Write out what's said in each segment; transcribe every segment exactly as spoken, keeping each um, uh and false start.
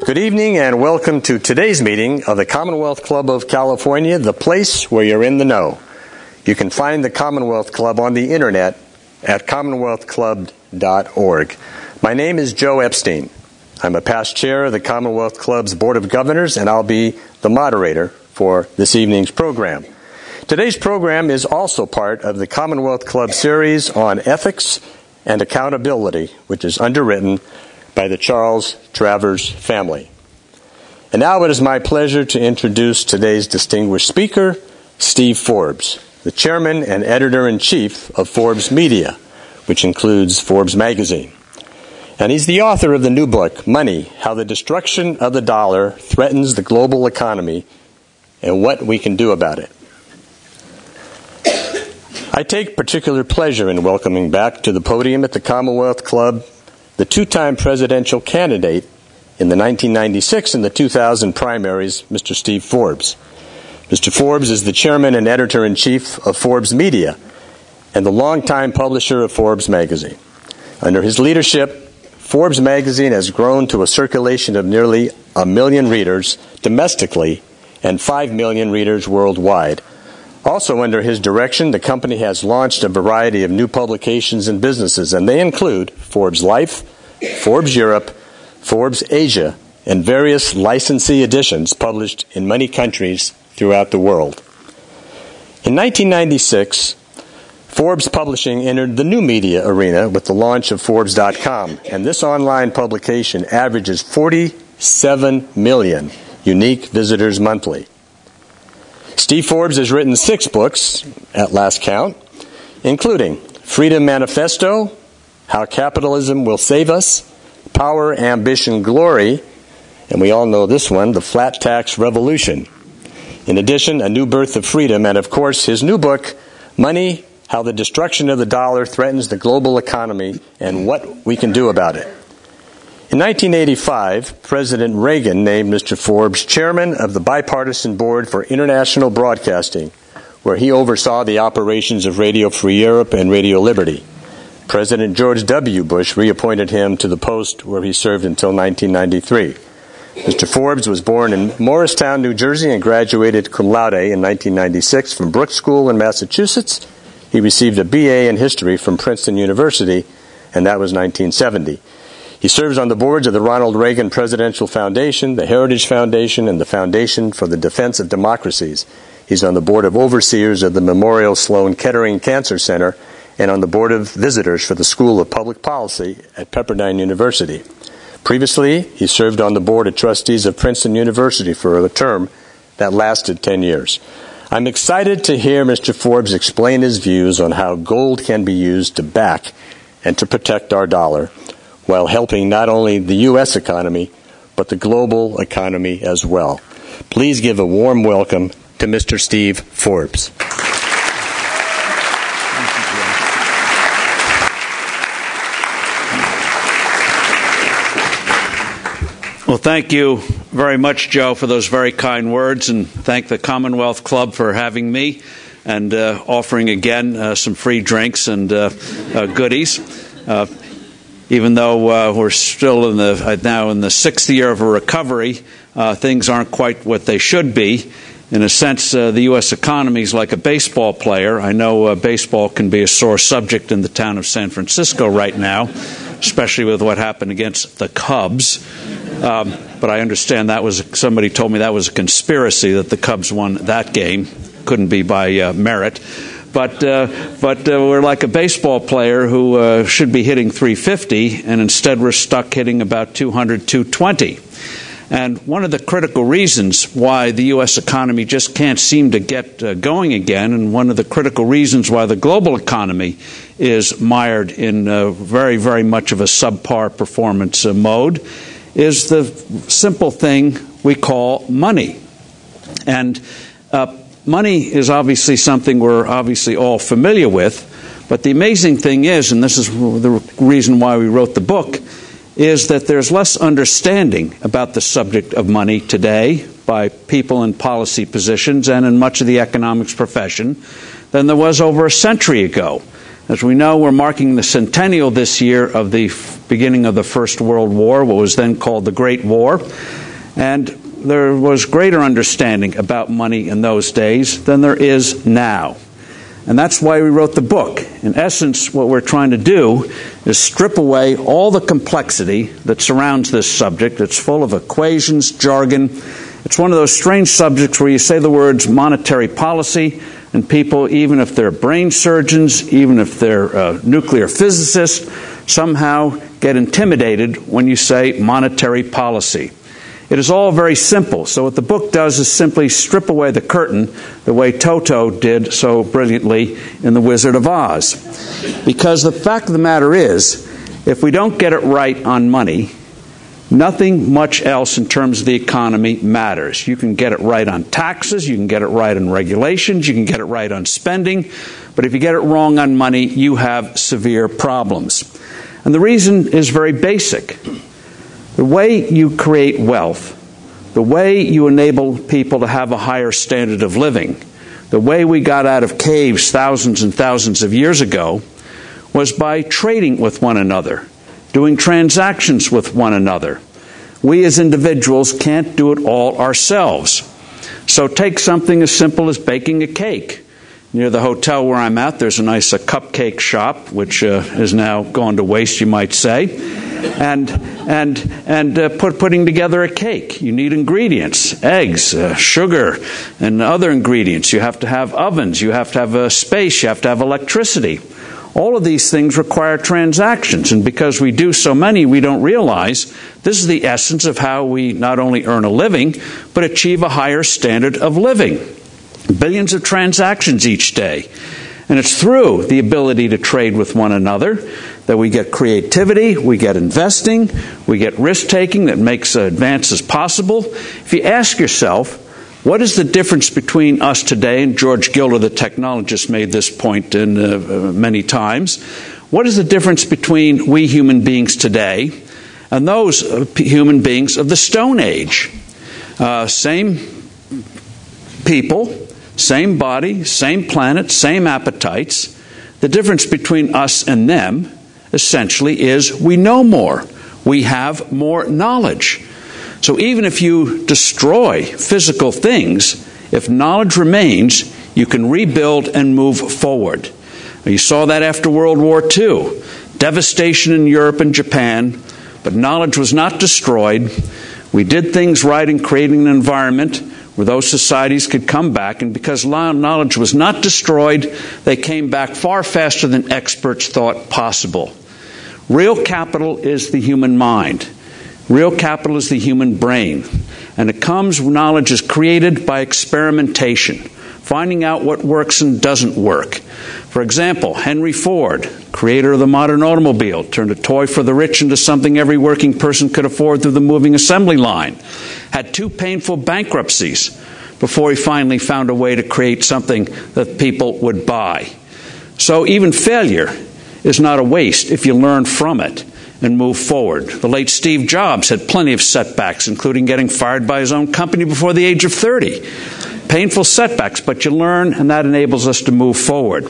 Good evening and welcome to today's meeting of the Commonwealth Club of California, the place where you're in the know. You can find the Commonwealth Club on the internet at commonwealth club dot org. My name is Joe Epstein. I'm a past chair of the Commonwealth Club's Board of Governors, and I'll be the moderator for this evening's program. Today's program is also part of the Commonwealth Club series on ethics and accountability, which is underwritten by the Charles Travers family. And now it is my pleasure to introduce today's distinguished speaker, Steve Forbes, the chairman and editor-in-chief of Forbes Media, which includes Forbes magazine. And he's the author of the new book, Money: How the Destruction of the Dollar Threatens the Global Economy and What We Can Do About It. I take particular pleasure in welcoming back to the podium at the Commonwealth Club the two-time presidential candidate in the nineteen ninety-six and the two thousand primaries, Mister Steve Forbes. Mister Forbes is the chairman and editor-in-chief of Forbes Media and the longtime publisher of Forbes magazine. Under his leadership, Forbes magazine has grown to a circulation of nearly a million readers domestically and five million readers worldwide. Also under his direction, the company has launched a variety of new publications and businesses, and they include Forbes Life, Forbes Europe, Forbes Asia, and various licensee editions published in many countries throughout the world. In nineteen ninety-six, Forbes Publishing entered the new media arena with the launch of Forbes dot com, and this online publication averages forty-seven million unique visitors monthly. Steve Forbes has written six books, at last count, including Freedom Manifesto, How Capitalism Will Save Us, Power, Ambition, Glory, and we all know this one, The Flat Tax Revolution. In addition, A New Birth of Freedom, and of course, his new book, Money: How the Destruction of the Dollar Threatens the Global Economy and What We Can Do About It. In nineteen eighty-five, President Reagan named Mister Forbes chairman of the Bipartisan Board for International Broadcasting, where he oversaw the operations of Radio Free Europe and Radio Liberty. President George W. Bush reappointed him to the post where he served until nineteen ninety-three. Mister Forbes was born in Morristown, New Jersey, and graduated cum laude in nineteen ninety-six from Brooks School in Massachusetts. He received a B A in history from Princeton University, and that was nineteen seventy. He serves on the boards of the Ronald Reagan Presidential Foundation, the Heritage Foundation, and the Foundation for the Defense of Democracies. He's on the board of overseers of the Memorial Sloan Kettering Cancer Center and on the board of visitors for the School of Public Policy at Pepperdine University. Previously, he served on the board of trustees of Princeton University for a term that lasted ten years. I'm excited to hear Mister Forbes explain his views on how gold can be used to back and to protect our dollar, while helping not only the U S economy, but the global economy as well. Please give a warm welcome to Mister Steve Forbes. Well, thank you very much, Joe, for those very kind words, and thank the Commonwealth Club for having me and uh, offering again uh, some free drinks and uh, uh, goodies. Uh, Even though uh, we're still in the uh, now in the sixth year of a recovery, uh, things aren't quite what they should be. In a sense, uh, the U S economy is like a baseball player. I know uh, baseball can be a sore subject in the town of San Francisco right now, especially with what happened against the Cubs. Um, but I understand that was somebody told me that was a conspiracy that the Cubs won that game. Couldn't be by uh, merit. But uh, but uh, we're like a baseball player who uh, should be hitting three fifty, and instead we're stuck hitting about two hundred, two twenty. And one of the critical reasons why the U S economy just can't seem to get uh, going again, and one of the critical reasons why the global economy is mired in uh, very, very much of a subpar performance uh, mode, is the simple thing we call money. And uh, Money is obviously something we're obviously all familiar with, but the amazing thing is, and this is the reason why we wrote the book, is that there's less understanding about the subject of money today by people in policy positions and in much of the economics profession than there was over a century ago. As we know, we're marking the centennial this year of the beginning of the First World War, what was then called the Great War. And there was greater understanding about money in those days than there is now. And that's why we wrote the book. In essence, what we're trying to do is strip away all the complexity that surrounds this subject. It's full of equations, jargon. It's one of those strange subjects where you say the words monetary policy, and people, even if they're brain surgeons, even if they're uh, nuclear physicists, somehow get intimidated when you say monetary policy. It is all very simple. So what the book does is simply strip away the curtain the way Toto did so brilliantly in The Wizard of Oz. Because the fact of the matter is, if we don't get it right on money, nothing much else in terms of the economy matters. You can get it right on taxes, you can get it right on regulations, you can get it right on spending, but if you get it wrong on money, you have severe problems. And the reason is very basic. The way you create wealth, the way you enable people to have a higher standard of living, the way we got out of caves thousands and thousands of years ago was by trading with one another, doing transactions with one another. We as individuals can't do it all ourselves. So take something as simple as baking a cake. Near the hotel where I'm at, there's a nice uh, cupcake shop, which uh, is now gone to waste, you might say. And and and uh, put, putting together a cake, you need ingredients, eggs, uh, sugar, and other ingredients. You have to have ovens, you have to have a space, you have to have electricity. All of these things require transactions, and because we do so many, we don't realize this is the essence of how we not only earn a living, but achieve a higher standard of living. Billions of transactions each day. And it's through the ability to trade with one another that we get creativity, we get investing, we get risk-taking that makes advances possible. If you ask yourself, what is the difference between us today, and George Gilder, the technologist, made this point in, uh, many times, what is the difference between we human beings today and those uh, human beings of the Stone Age? Uh, same people, same body, same planet, same appetites. The difference between us and them, essentially, is we know more. We have more knowledge. So even if you destroy physical things, if knowledge remains, you can rebuild and move forward. You saw that after World War Two. Devastation in Europe and Japan, but knowledge was not destroyed. We did things right in creating an environment where those societies could come back, and because knowledge was not destroyed, they came back far faster than experts thought possible. Real capital is the human mind. Real capital is the human brain. And it comes, knowledge is created by experimentation, finding out what works and doesn't work. For example, Henry Ford, creator of the modern automobile, turned a toy for the rich into something every working person could afford through the moving assembly line. Had two painful bankruptcies before he finally found a way to create something that people would buy. So even failure is not a waste if you learn from it and move forward. The late Steve Jobs had plenty of setbacks, including getting fired by his own company before the age of thirty. Painful setbacks, but you learn, and that enables us to move forward.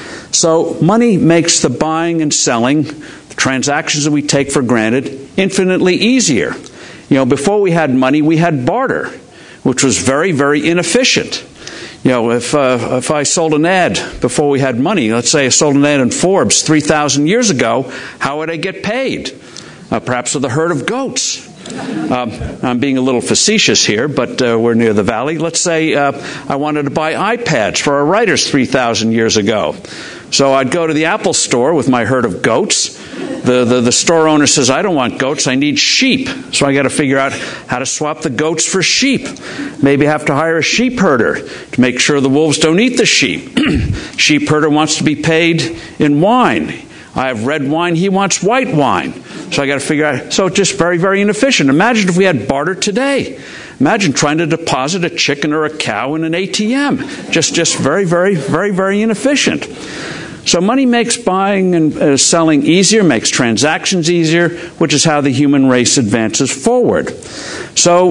So money makes the buying and selling, the transactions that we take for granted, infinitely easier. You know, before we had money, we had barter, which was very, very inefficient. You know, if uh, if I sold an ad before we had money, let's say I sold an ad in Forbes three thousand years ago, how would I get paid? Uh, perhaps with a herd of goats. Um, I'm being a little facetious here, but uh, we're near the valley. Let's say uh, I wanted to buy iPads for our writers three thousand years ago. So I'd go to the Apple store with my herd of goats. The, the, the store owner says, I don't want goats, I need sheep. So I got to figure out how to swap the goats for sheep. Maybe have to hire a sheep herder to make sure the wolves don't eat the sheep. Sheep herder wants to be paid in wine. I have red wine, he wants white wine. So I got to figure out, so just very, very inefficient. Imagine if we had barter today. Imagine trying to deposit a chicken or a cow in an A T M. Just, just very, very, very, very inefficient. So money makes buying and uh, selling easier, makes transactions easier, which is how the human race advances forward. So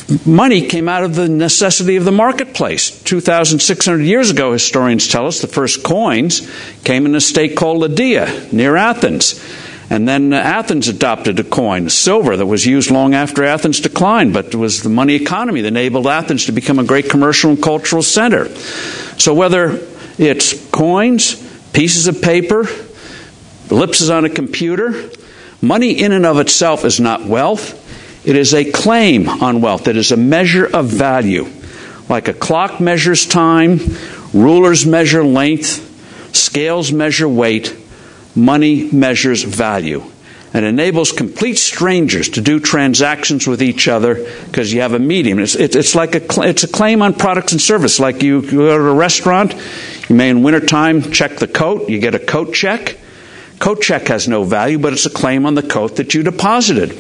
money came out of the necessity of the marketplace. two thousand six hundred years ago, historians tell us, the first coins came in a state called Lydia, near Athens. And then uh, Athens adopted a coin, silver, that was used long after Athens declined, but it was the money economy that enabled Athens to become a great commercial and cultural center. So whether it's coins, pieces of paper, ellipses on a computer, money in and of itself is not wealth. It is a claim on wealth. It is a measure of value. Like a clock measures time, rulers measure length, scales measure weight, money measures value. And enables complete strangers to do transactions with each other because you have a medium. It's, it, it's like a cl- it's a claim on products and service. Like you, you go to a restaurant, you may in wintertime check the coat, you get a coat check. Coat check has no value, but it's a claim on the coat that you deposited.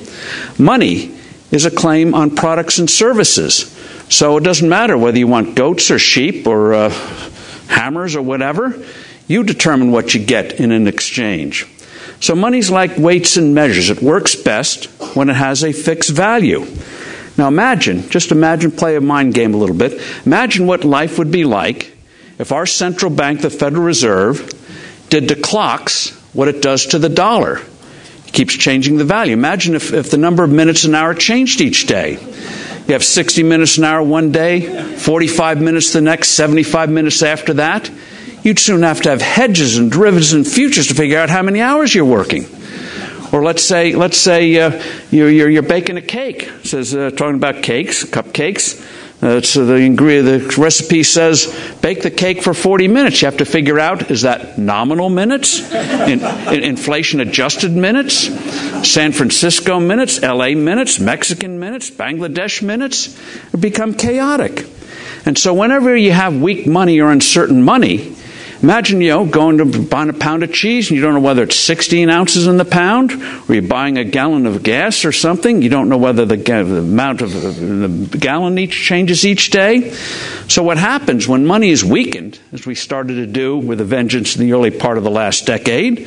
Money is a claim on products and services. So it doesn't matter whether you want goats or sheep or uh, hammers or whatever. You determine what you get in an exchange. So money's like weights and measures. It works best when it has a fixed value. Now imagine, just imagine, play a mind game a little bit. Imagine what life would be like if our central bank, the Federal Reserve, did to clocks what it does to the dollar. It keeps changing the value. Imagine if, if the number of minutes an hour changed each day. You have sixty minutes an hour one day, forty-five minutes the next, seventy-five minutes after that. You'd soon have to have hedges and derivatives and futures to figure out how many hours you're working. Or let's say, let's say uh, you're, you're, you're baking a cake. It says, uh, talking about cakes, cupcakes. Uh, so the ingredient, the recipe says, bake the cake for forty minutes. You have to figure out, is that nominal minutes, in, in inflation-adjusted minutes, San Francisco minutes, L A minutes, Mexican minutes, Bangladesh minutes? It become chaotic. And so whenever you have weak money or uncertain money, imagine, you know, going to buy a pound of cheese and you don't know whether it's sixteen ounces in the pound, or you're buying a gallon of gas or something. You don't know whether the, the amount of the gallon each changes each day. So what happens when money is weakened, as we started to do with a vengeance in the early part of the last decade,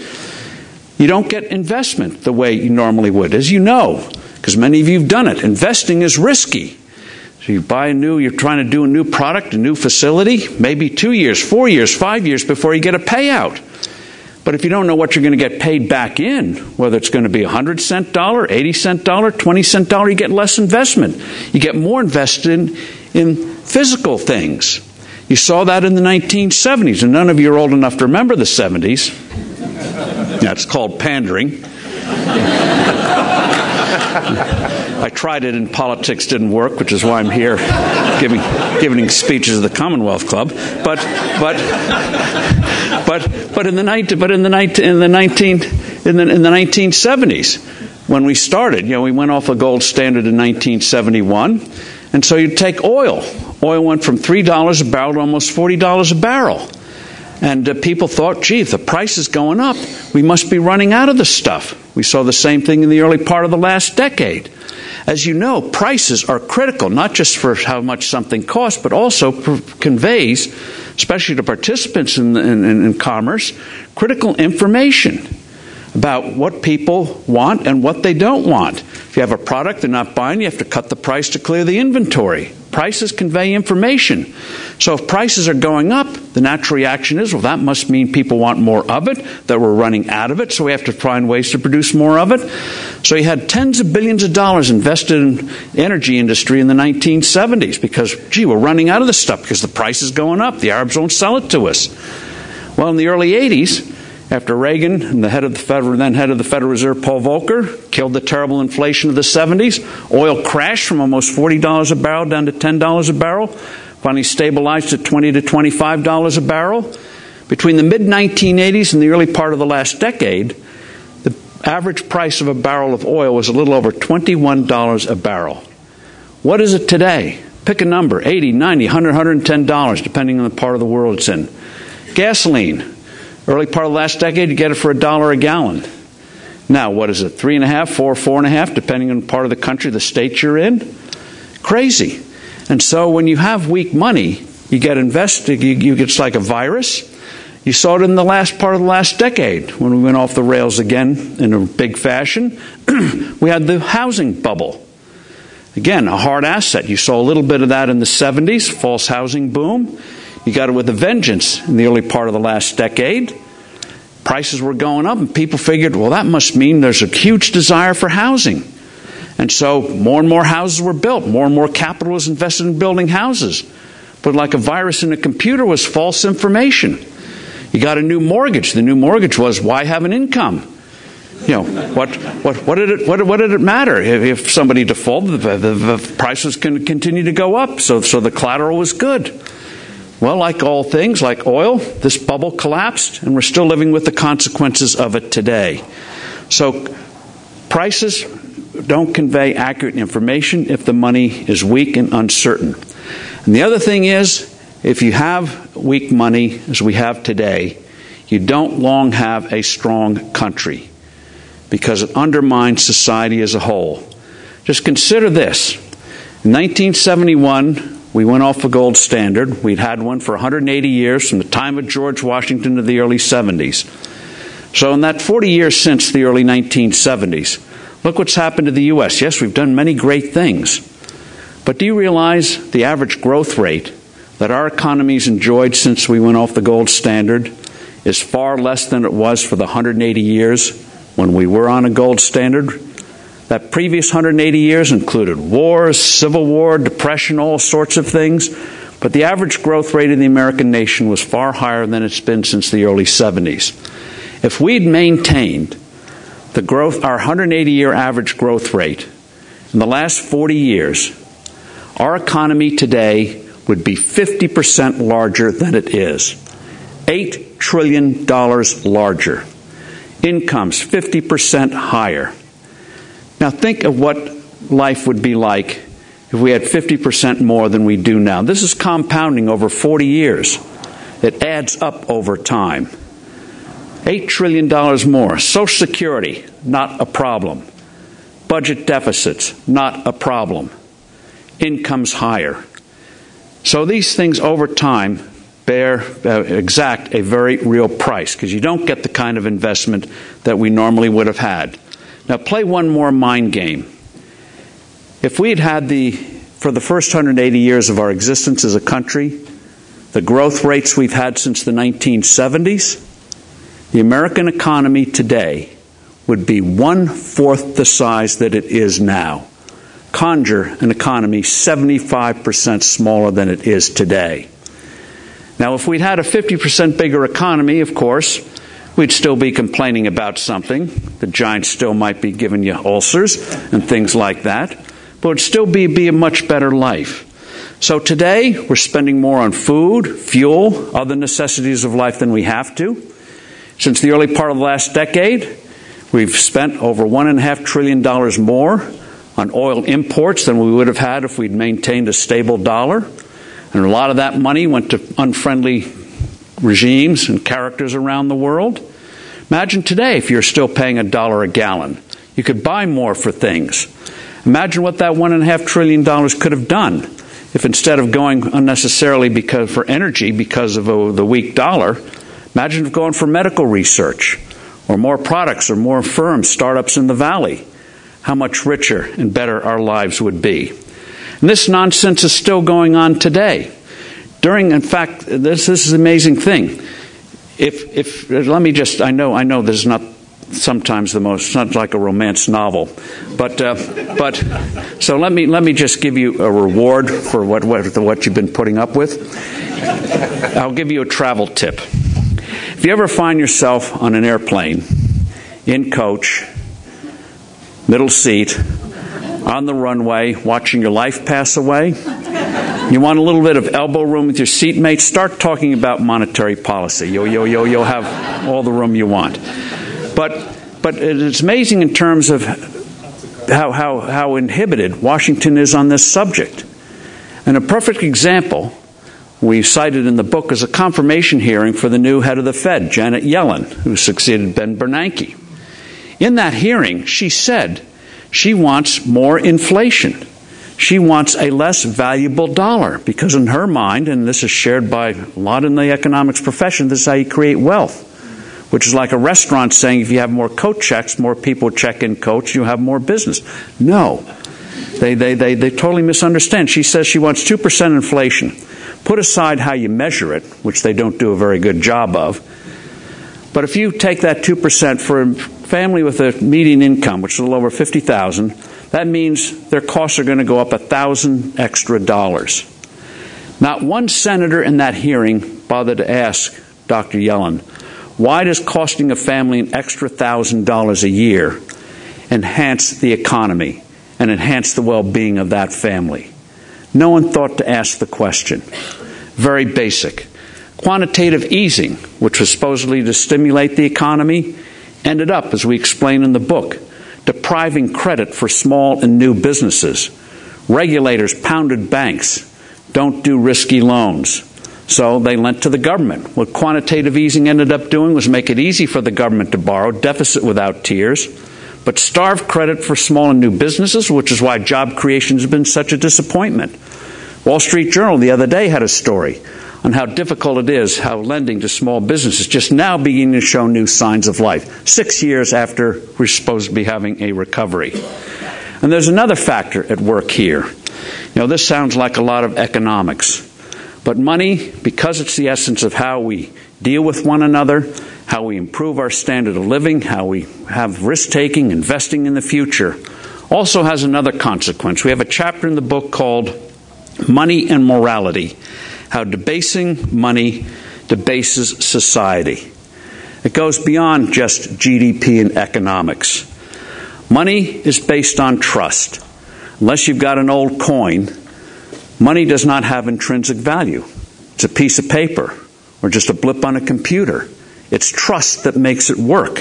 you don't get investment the way you normally would, as you know, because many of you have done it. Investing is risky. So you buy a new, you're trying to do a new product, a new facility, maybe two years, four years, five years before you get a payout. But if you don't know what you're going to get paid back in, whether it's going to be a hundred cent dollar, eighty cent dollar, twenty cent dollar, you get less investment. You get more invested in, in physical things. You saw that in the nineteen seventies, and none of you are old enough to remember the seventies. That's called pandering. I tried it in politics, didn't work, which is why I'm here giving giving speeches at the Commonwealth Club. But but but but in the night but in the night in the nineteen in the in the nineteen seventies, when we started, you know, we went off a gold standard in nineteen seventy-one, and so you take oil. Oil went from three dollars a barrel to almost forty dollars a barrel. And uh, people thought, gee, if the price is going up, we must be running out of the stuff. We saw the same thing in the early part of the last decade. As you know, prices are critical, not just for how much something costs, but also per- conveys, especially to participants in, in, in commerce, critical information about what people want and what they don't want. If you have a product they're not buying, you have to cut the price to clear the inventory. Prices convey information. So if prices are going up, the natural reaction is, well, that must mean people want more of it, that we're running out of it, so we have to find ways to produce more of it. So you had tens of billions of dollars invested in the energy industry in the nineteen seventies because, gee, we're running out of this stuff because the price is going up. The Arabs won't sell it to us. Well, in the early eighties, after Reagan and the head of the Federal, then head of the Federal Reserve, Paul Volcker, killed the terrible inflation of the seventies, oil crashed from almost forty dollars a barrel down to ten dollars a barrel, finally stabilized at twenty to twenty-five dollars a barrel. Between the mid nineteen eighties and the early part of the last decade, the average price of a barrel of oil was a little over twenty-one dollars a barrel. What is it today? Pick a number, eighty, ninety, one hundred, one hundred ten dollars, depending on the part of the world it's in. Gasoline. Early part of the last decade, you get it for a dollar a gallon. Now, what is it? Three and a half, four, four and a half, depending on the part of the country, the state you're in. Crazy. And so when you have weak money, you get invested, you, you, it's like a virus. You saw it in the last part of the last decade when we went off the rails again in a big fashion. We had the housing bubble. Again, a hard asset. You saw a little bit of that in the seventies, false housing boom. You got it with a vengeance in the early part of the last decade. Prices were going up, and people figured, well, that must mean there's a huge desire for housing. And so more and more houses were built. More and more capital was invested in building houses. But like a virus in a computer was false information. You got a new mortgage. The new mortgage was, why have an income? You know, what what what did it what, what did it matter if, if somebody defaulted? The, the, the prices can continue to go up, so so the collateral was good. Well, like all things, like oil, this bubble collapsed, and we're still living with the consequences of it today. So prices don't convey accurate information if the money is weak and uncertain. And the other thing is, if you have weak money, as we have today, you don't long have a strong country, because it undermines society as a whole. Just consider this. In nineteen seventy-one, we went off the gold standard. We'd had one for one hundred eighty years, from the time of George Washington to the early seventies. So in that forty years since the early nineteen seventies, look what's happened to the U S. Yes, we've done many great things. But do you realize the average growth rate that our economy's enjoyed since we went off the gold standard is far less than it was for the one hundred eighty years when we were on a gold standard? That previous one hundred eighty years included wars, civil war, depression, all sorts of things. But the average growth rate of the American nation was far higher than it's been since the early seventies. If we'd maintained the growth, our one hundred eighty year average growth rate in the last forty years, our economy today would be fifty percent larger than it is. eight trillion dollars larger. Incomes fifty percent higher. Now think of what life would be like if we had fifty percent more than we do now. This is compounding over forty years. It adds up over time. eight trillion dollars more. Social Security, not a problem. Budget deficits, not a problem. Incomes higher. So these things over time bear, uh, exact a very real price, because you don't get the kind of investment that we normally would have had. Now play one more mind game. If we had had the, for the first one hundred eighty years of our existence as a country, the growth rates we've had since the nineteen seventies, the American economy today would be one-fourth the size that it is now. Conjure an economy seventy-five percent smaller than it is today. Now, if we'd had a fifty percent bigger economy, of course, we'd still be complaining about something. The giants still might be giving you ulcers and things like that. But it would still be, be a much better life. So today, we're spending more on food, fuel, other necessities of life than we have to. Since the early part of the last decade, we've spent over one and a half trillion dollars more on oil imports than we would have had if we'd maintained a stable dollar. And a lot of that money went to unfriendly regimes and characters around the world. Imagine today if you're still paying a dollar a gallon. You could buy more for things. Imagine what that one and a half trillion dollars could have done if, instead of going unnecessarily because for energy because of a, the weak dollar, imagine if going for medical research or more products or more firms, startups in the valley. How much richer and better our lives would be. And this nonsense is still going on today. During, in fact, this, this is an amazing thing. If, if, let me just, I know, I know this is not sometimes the most, it's not like a romance novel, but, uh, but, so let me, let me just give you a reward for what, what, what you've been putting up with. I'll give you a travel tip. If you ever find yourself on an airplane, in coach, middle seat, on the runway, watching your life pass away, you want a little bit of elbow room with your seatmates, start talking about monetary policy. Yo, yo, yo, you'll have all the room you want. But but it's amazing in terms of how, how, how inhibited Washington is on this subject. And a perfect example we cited in the book is a confirmation hearing for the new head of the Fed, Janet Yellen, who succeeded Ben Bernanke. In that hearing, she said she wants more inflation. She wants a less valuable dollar because in her mind, and this is shared by a lot in the economics profession, this is how you create wealth, which is like a restaurant saying if you have more coat checks, more people check in coats, you have more business. No. They, they, they, they totally misunderstand. She says she wants two percent inflation. Put aside how you measure it, which they don't do a very good job of. But if you take that two percent for a family with a median income, which is a little over fifty thousand dollars, that means their costs are going to go up one thousand dollars extra dollars. Not one senator in that hearing bothered to ask Doctor Yellen, why does costing a family an extra one thousand dollars a year enhance the economy and enhance the well-being of that family? No one thought to ask the question. Very basic. Quantitative easing, which was supposedly to stimulate the economy, ended up, as we explain in the book, depriving credit for small and new businesses. Regulators pounded banks. Don't do risky loans. So they lent to the government. What quantitative easing ended up doing was make it easy for the government to borrow, deficit without tears, but starve credit for small and new businesses, which is why job creation has been such a disappointment. Wall Street Journal the other day had a story on how difficult it is, how lending to small businesses just now beginning to show new signs of life, six years after we're supposed to be having a recovery. And there's another factor at work here. You know, this sounds like a lot of economics. But money, because it's the essence of how we deal with one another, how we improve our standard of living, how we have risk-taking, investing in the future, also has another consequence. We have a chapter in the book called Money and Morality, how debasing money debases society. It goes beyond just G D P and economics. Money is based on trust. Unless you've got an old coin, money does not have intrinsic value. It's a piece of paper or just a blip on a computer. It's trust that makes it work.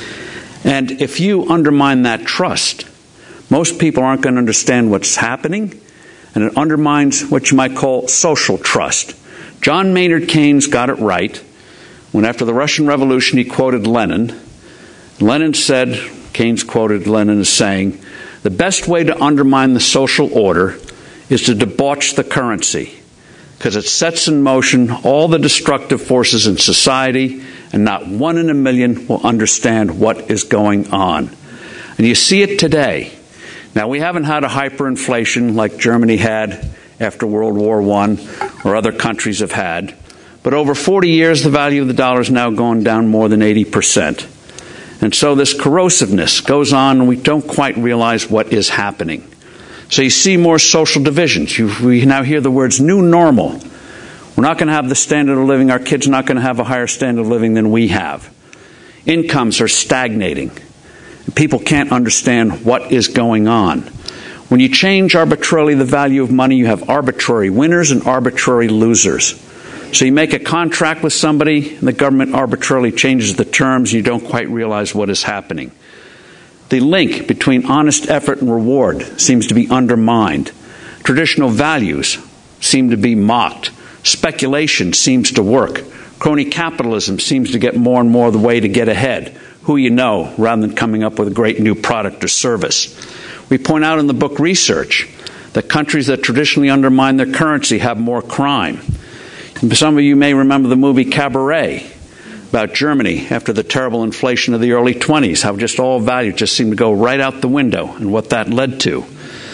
And if you undermine that trust, most people aren't going to understand what's happening, and it undermines what you might call social trust. John Maynard Keynes got it right when, after the Russian Revolution, he quoted Lenin. Lenin said, Keynes quoted Lenin as saying, "The best way to undermine the social order is to debauch the currency, because it sets in motion all the destructive forces in society, and not one in a million will understand what is going on." And you see it today. Now, we haven't had a hyperinflation like Germany had after World War One or other countries have had, but over forty years, the value of the dollar is now gone down more than eighty percent. And so this corrosiveness goes on, and we don't quite realize what is happening. So you see more social divisions. You, we now hear the words new normal. We're not going to have the standard of living. Our kids are not going to have a higher standard of living than we have. Incomes are stagnating. People can't understand what is going on. When you change arbitrarily the value of money, you have arbitrary winners and arbitrary losers. So you make a contract with somebody, and the government arbitrarily changes the terms, and you don't quite realize what is happening. The link between honest effort and reward seems to be undermined. Traditional values seem to be mocked. Speculation seems to work. Crony capitalism seems to get more and more the way to get ahead. Who you know, rather than coming up with a great new product or service. We point out in the book Research that countries that traditionally undermine their currency have more crime. And some of you may remember the movie Cabaret about Germany after the terrible inflation of the early twenties, how just all value just seemed to go right out the window and what that led to.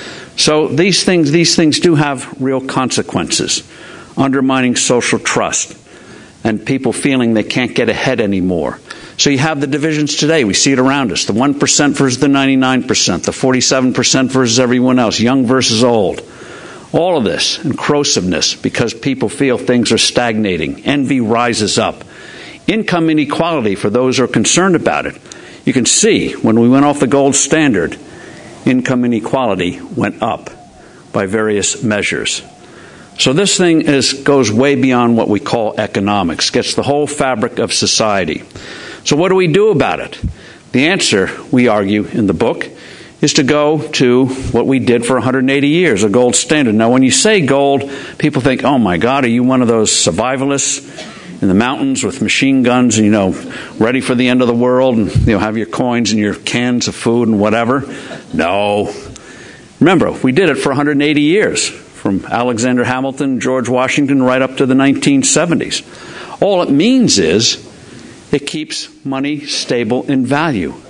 So these things, these things do have real consequences, undermining social trust and people feeling they can't get ahead anymore. So you have the divisions today. We see it around us. The one percent versus the ninety-nine percent, the forty-seven percent versus everyone else, young versus old. All of this and corrosiveness because people feel things are stagnating. Envy rises up. Income inequality for those who are concerned about it. You can see when we went off the gold standard, income inequality went up by various measures. So this thing is goes way beyond what we call economics, gets the whole fabric of society. So what do we do about it? The answer, we argue in the book, is to go to what we did for one hundred eighty years, a gold standard. Now, when you say gold, people think, oh my God, are you one of those survivalists in the mountains with machine guns and, you know, ready for the end of the world and, you know, have your coins and your cans of food and whatever? No. Remember, we did it for one hundred eighty years, from Alexander Hamilton, George Washington, right up to the nineteen seventies. All it means is it keeps money stable in value.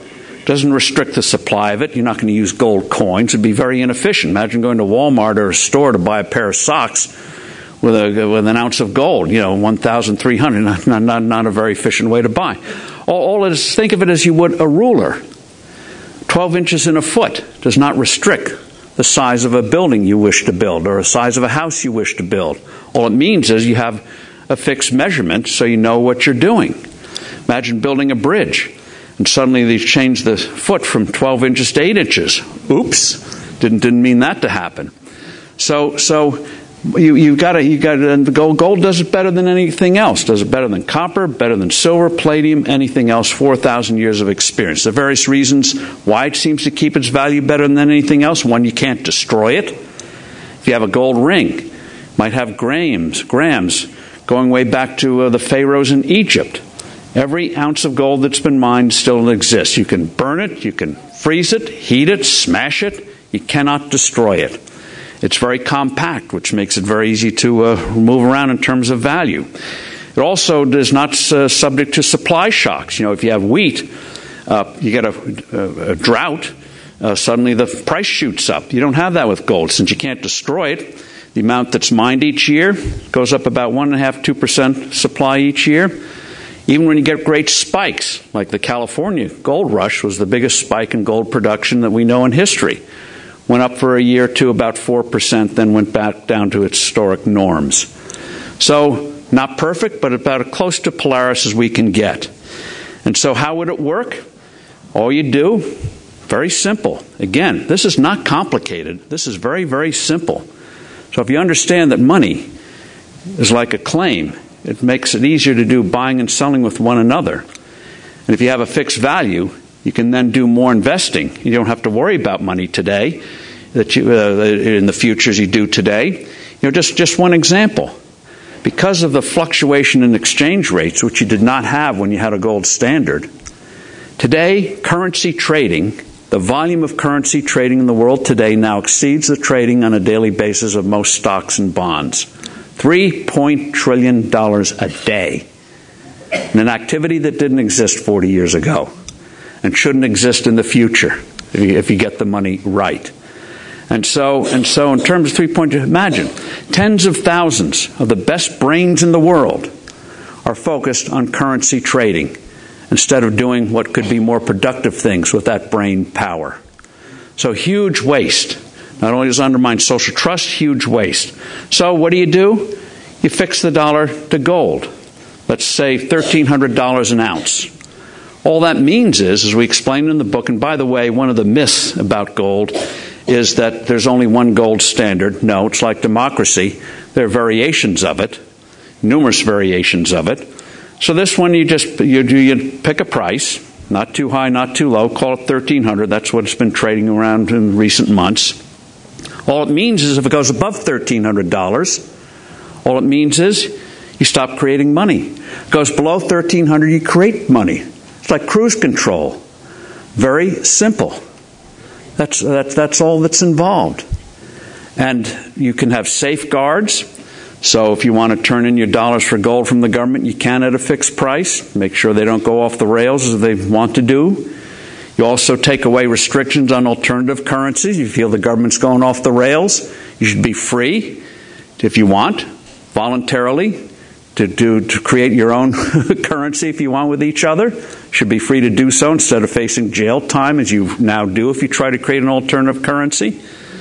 doesn't restrict the supply of it. You're not going to use gold coins. It'd be very inefficient. Imagine going to Walmart or a store to buy a pair of socks with a with an ounce of gold, you know, one thousand three hundred, not, not, not, not a very efficient way to buy. All, all it is, think of it as you would a ruler. twelve inches in a foot does not restrict the size of a building you wish to build or the size of a house you wish to build. All it means is you have a fixed measurement so you know what you're doing. Imagine building a bridge and suddenly they change the foot from twelve inches to eight inches. Oops, didn't didn't mean that to happen. So so you you got to you got to gold gold does it better than anything else. Does it better than copper, better than silver, palladium, anything else. Four thousand years of experience. The various reasons why it seems to keep its value better than anything else. One, you can't destroy it. If you have a gold ring, you might have grams grams going way back to uh, the pharaohs in Egypt. Every ounce of gold that's been mined still exists. You can burn it, you can freeze it, heat it, smash it. You cannot destroy it. It's very compact, which makes it very easy to uh, move around in terms of value. It also is not uh, subject to supply shocks. You know, if you have wheat, uh, you get a, a, a drought, uh, suddenly the price shoots up. You don't have that with gold. Since you can't destroy it, the amount that's mined each year goes up about one point five to two percent supply each year. Even when you get great spikes, like the California gold rush was the biggest spike in gold production that we know in history. Went up for a year or two about four percent, then went back down to its historic norms. So, not perfect, but about as close to Polaris as we can get. And so how would it work? All you do, very simple. Again, this is not complicated. This is very, very simple. So if you understand that money is like a claim, it makes it easier to do buying and selling with one another. And if you have a fixed value, you can then do more investing. You don't have to worry about money today that you, uh, in the futures you do today. You know, just, just one example. Because of the fluctuation in exchange rates, which you did not have when you had a gold standard, today currency trading, the volume of currency trading in the world today now exceeds the trading on a daily basis of most stocks and bonds. three point two trillion dollars a day. In an activity that didn't exist forty years ago and shouldn't exist in the future if you, if you get the money right. And so, and so in terms of three point two, imagine tens of thousands of the best brains in the world are focused on currency trading instead of doing what could be more productive things with that brain power. So huge waste. Not only does it undermine social trust, huge waste. So what do you do? You fix the dollar to gold. Let's say thirteen hundred dollars an ounce. All that means is, as we explained in the book, and by the way, one of the myths about gold is that there's only one gold standard. No, it's like democracy. There are variations of it, numerous variations of it. So this one, you just you, you pick a price, not too high, not too low, call it thirteen hundred. That's what it's been trading around in recent months. All it means is if it goes above thirteen hundred dollars, all it means is you stop creating money. It goes below thirteen hundred dollars, you create money. It's like cruise control. Very simple. That's, that's, that's all that's involved. And you can have safeguards. So if you want to turn in your dollars for gold from the government, you can at a fixed price. Make sure they don't go off the rails as they want to do. You also take away restrictions on alternative currencies. You feel the government's going off the rails, you should be free, if you want, voluntarily, to do to create your own currency if you want with each other. You should be free to do so instead of facing jail time, as you now do if you try to create an alternative currency.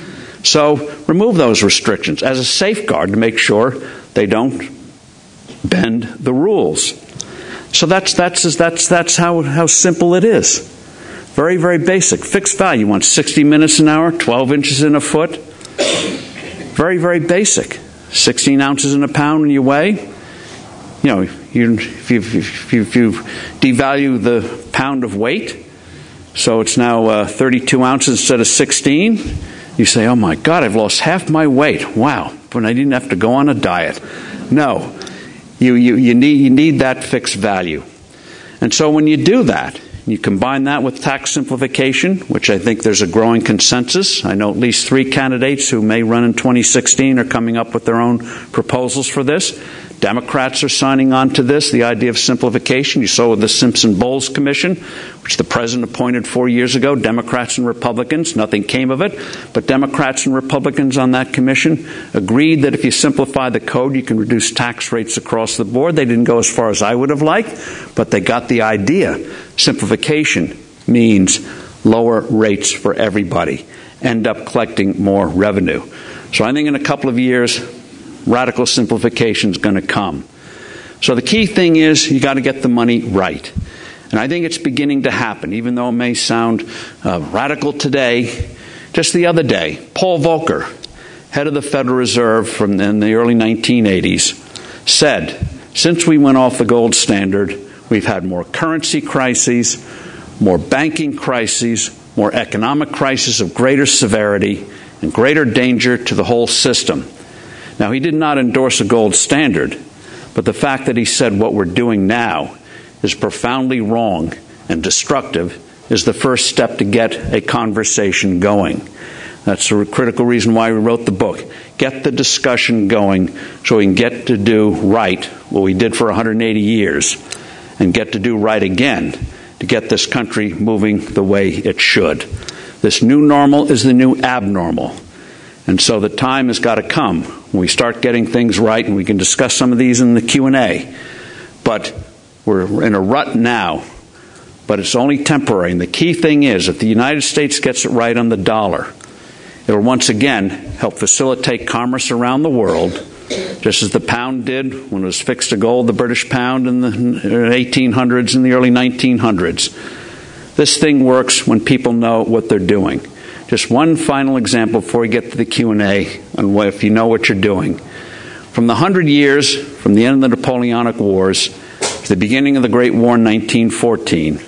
So remove those restrictions as a safeguard to make sure they don't bend the rules. So that's that's that's that's how how simple it is. Very, very basic. Fixed value. You want sixty minutes an hour, twelve inches in a foot. Very, very basic. sixteen ounces in a pound when you weigh. You know, you, if, you, if, you, if you devalue the pound of weight, so it's now uh, thirty-two ounces instead of sixteen, you say, oh my God, I've lost half my weight. Wow, but I didn't have to go on a diet. No, you, you, you, need, you need that fixed value. And so when you do that, you combine that with tax simplification, which I think there's a growing consensus. I know at least three candidates who may run in twenty sixteen are coming up with their own proposals for this. Democrats are signing on to this, the idea of simplification. You saw with the Simpson-Bowles Commission, which the president appointed four years ago, Democrats and Republicans. Nothing came of it, but Democrats and Republicans on that commission agreed that if you simplify the code, you can reduce tax rates across the board. They didn't go as far as I would have liked, but they got the idea. Simplification means lower rates for everybody, end up collecting more revenue. So I think in a couple of years, radical simplification is going to come. So the key thing is you got to get the money right. And I think it's beginning to happen, even though it may sound uh, radical today. Just the other day, Paul Volcker, head of the Federal Reserve from in the early nineteen eighties, said, since we went off the gold standard, we've had more currency crises, more banking crises, more economic crises of greater severity, and greater danger to the whole system. Now, he did not endorse a gold standard, but the fact that he said what we're doing now is profoundly wrong and destructive is the first step to get a conversation going. That's a critical reason why we wrote the book. Get the discussion going so we can get to do right what we did for one hundred eighty years and get to do right again to get this country moving the way it should. This new normal is the new abnormal. And so the time has got to come when we start getting things right, and we can discuss some of these in the Q and A. But we're in a rut now, but it's only temporary. And the key thing is, if the United States gets it right on the dollar, it will once again help facilitate commerce around the world, just as the pound did when it was fixed to gold, the British pound in the eighteen hundreds and the early nineteen hundreds. This thing works when people know what they're doing. Just one final example before we get to the Q and A on what, if you know what you're doing. From the hundred years, from the end of the Napoleonic Wars to the beginning of the Great War in nineteen fourteen,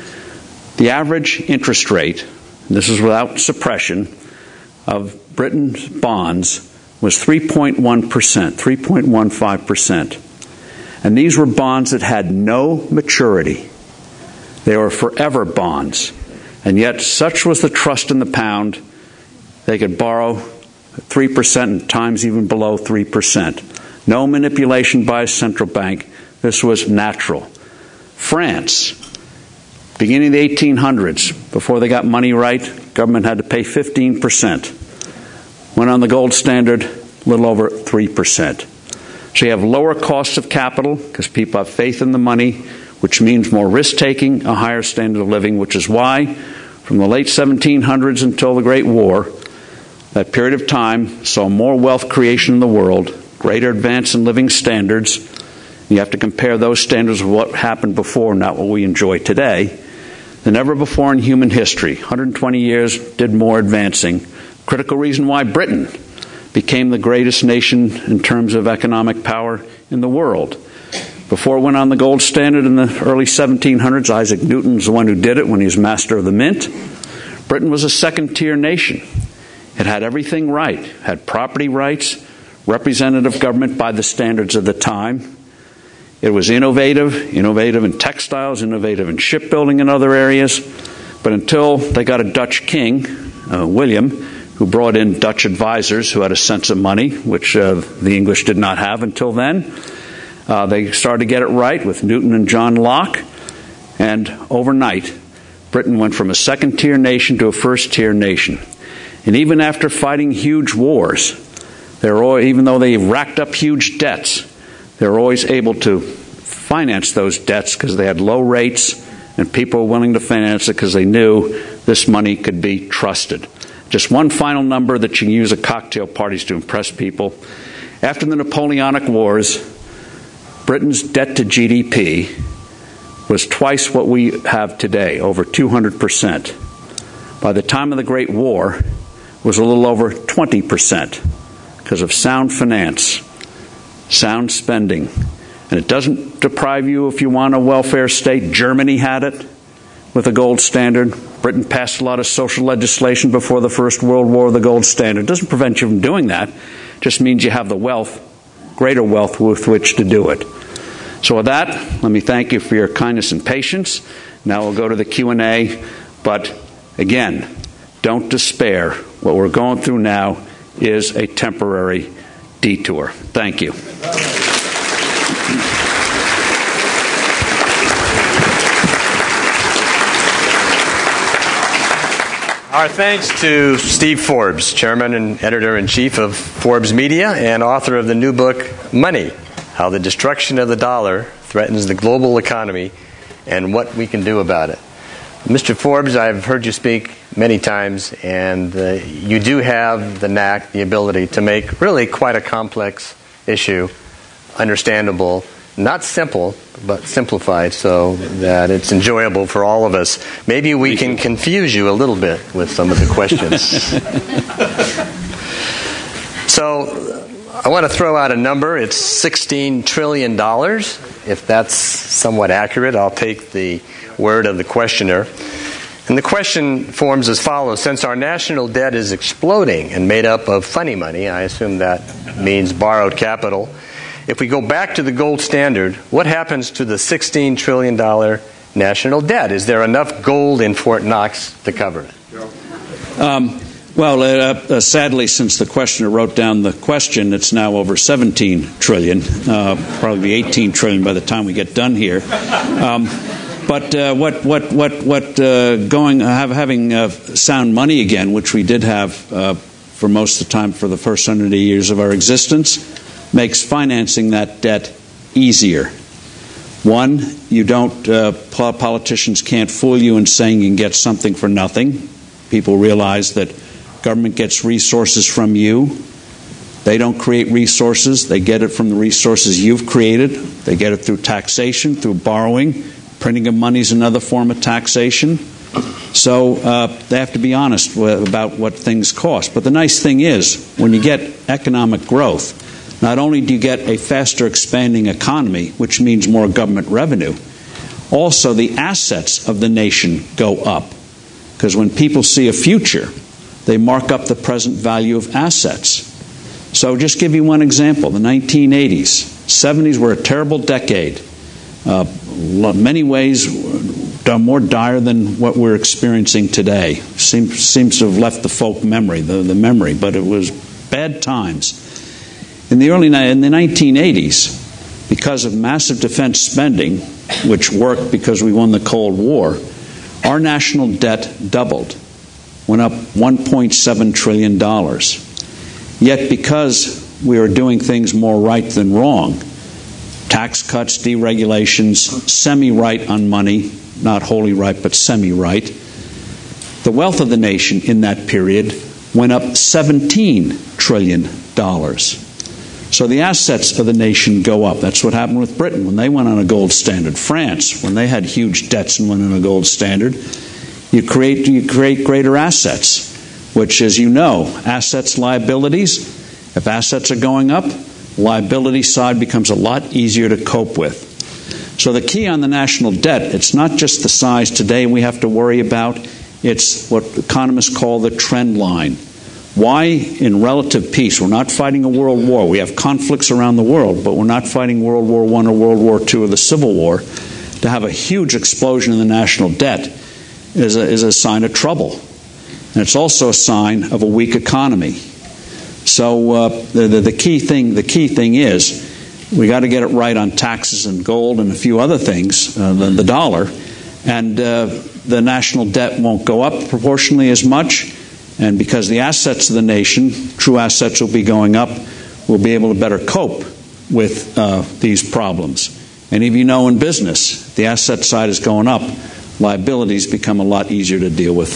the average interest rate, and this is without suppression, of Britain's bonds was three point one percent, three point one five percent. And these were bonds that had no maturity. They were forever bonds. And yet, such was the trust in the pound, they could borrow three percent, and times even below three percent. No manipulation by a central bank. This was natural. France, beginning of the eighteen hundreds, before they got money right, government had to pay fifteen percent. Went on the gold standard, a little over three percent. So you have lower costs of capital because people have faith in the money, which means more risk-taking, a higher standard of living, which is why from the late seventeen hundreds until the Great War, that period of time saw more wealth creation in the world, greater advance in living standards. You have to compare those standards with what happened before, not what we enjoy today, than ever before in human history. one hundred twenty years did more advancing. Critical reason why Britain became the greatest nation in terms of economic power in the world. Before it went on the gold standard in the early seventeen hundreds, Isaac Newton was the one who did it when he was master of the mint. Britain was a second-tier nation. It had everything right. It had property rights, representative government by the standards of the time. It was innovative, innovative in textiles, innovative in shipbuilding and other areas. But until they got a Dutch king, uh, William, who brought in Dutch advisors who had a sense of money, which uh, the English did not have until then, Uh, they started to get it right with Newton and John Locke, and overnight, Britain went from a second-tier nation to a first-tier nation. And even after fighting huge wars, they were always, even though they racked up huge debts, they were always able to finance those debts because they had low rates, and people were willing to finance it because they knew this money could be trusted. Just one final number that you can use at cocktail parties to impress people. After the Napoleonic Wars, Britain's debt to G D P was twice what we have today, over two hundred percent. By the time of the Great War, it was a little over twenty percent because of sound finance, sound spending. And it doesn't deprive you if you want a welfare state. Germany had it with a gold standard. Britain passed a lot of social legislation before the First World War with the gold standard. It doesn't prevent you from doing that. It just means you have the wealth, greater wealth with which to do it. So with that, let me thank you for your kindness and patience. Now we'll go to the Q and A. But again, don't despair. What we're going through now is a temporary detour. Thank you. Our thanks to Steve Forbes, Chairman and Editor-in-Chief of Forbes Media and author of the new book, Money, How the Destruction of the Dollar Threatens the Global Economy and What We Can Do About It. Mister Forbes, I've heard you speak many times, and uh, you do have the knack, the ability to make really quite a complex issue understandable. Not simple, but simplified so that it's enjoyable for all of us. Maybe we can confuse you a little bit with some of the questions. So I want to throw out a number. It's sixteen trillion dollars. If that's somewhat accurate, I'll take the word of the questioner. And the question forms as follows. Since our national debt is exploding and made up of funny money, I assume that means borrowed capital, if we go back to the gold standard, what happens to the sixteen trillion dollars national debt? Is there enough gold in Fort Knox to cover it? Um, well, uh, uh, sadly, since the questioner wrote down the question, it's now over seventeen trillion dollars, uh, probably eighteen trillion dollars by the time we get done here. Um, but uh, what, what, what, what uh, going, uh, have, having uh, sound money again, which we did have uh, for most of the time for the first one hundred years of our existence, makes financing that debt easier. One, you don't, uh, politicians can't fool you in saying you can get something for nothing. People realize that government gets resources from you. They don't create resources. They get it from the resources you've created. They get it through taxation, through borrowing. Printing of money is another form of taxation. So uh, they have to be honest about what things cost. But the nice thing is, when you get economic growth, not only do you get a faster expanding economy, which means more government revenue, also the assets of the nation go up. Because when people see a future, they mark up the present value of assets. So just give you one example, the nineteen eighties. seventies were a terrible decade. Uh, many ways more dire than what we're experiencing today. Seems, seems to have left the folk memory, the, the memory, but it was bad times. In the early in the nineteen eighties, because of massive defense spending, which worked because we won the Cold War, our national debt doubled, went up one point seven trillion dollars. Yet because we are doing things more right than wrong, tax cuts, deregulations, semi-right on money, not wholly right, but semi-right, the wealth of the nation in that period went up seventeen trillion dollars. So the assets of the nation go up. That's what happened with Britain when they went on a gold standard. France, when they had huge debts and went on a gold standard, you create you create greater assets, which, as you know, assets, liabilities. If assets are going up, liability side becomes a lot easier to cope with. So the key on the national debt, it's not just the size today we have to worry about. It's what economists call the trend line. Why, in relative peace, we're not fighting a world war. We have conflicts around the world, but we're not fighting World War One or World War Two or the Civil War. To have a huge explosion in the national debt is a, is a sign of trouble. And it's also a sign of a weak economy. So uh, the, the, the key thing the key thing is we got to get it right on taxes and gold and a few other things, uh, the, the dollar, and uh, the national debt won't go up proportionally as much. And because the assets of the nation, true assets, will be going up, we'll be able to better cope with uh, these problems. Any of you know in business, if the asset side is going up, liabilities become a lot easier to deal with.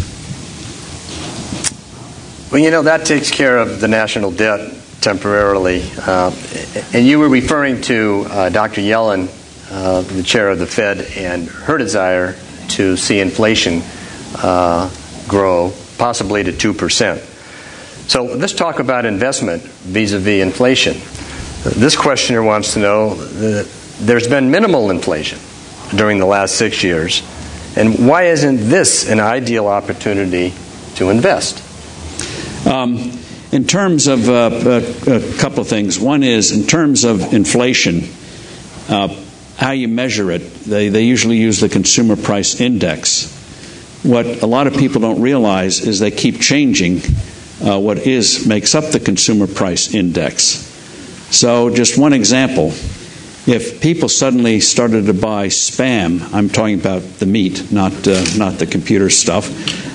Well, you know, that takes care of the national debt temporarily. Uh, and you were referring to uh, Doctor Yellen, uh, the chair of the Fed, and her desire to see inflation uh, grow, possibly to two percent. So let's talk about investment vis-a-vis inflation. This questioner wants to know that there's been minimal inflation during the last six years. And why isn't this an ideal opportunity to invest? Um, in terms of uh, a, a couple of things. One is, in terms of inflation, uh, how you measure it, they, they usually use the Consumer Price Index. What a lot of people don't realize is they keep changing uh, what is makes up the Consumer Price Index. So just one example, if people suddenly started to buy Spam, I'm talking about the meat, not uh, not the computer stuff,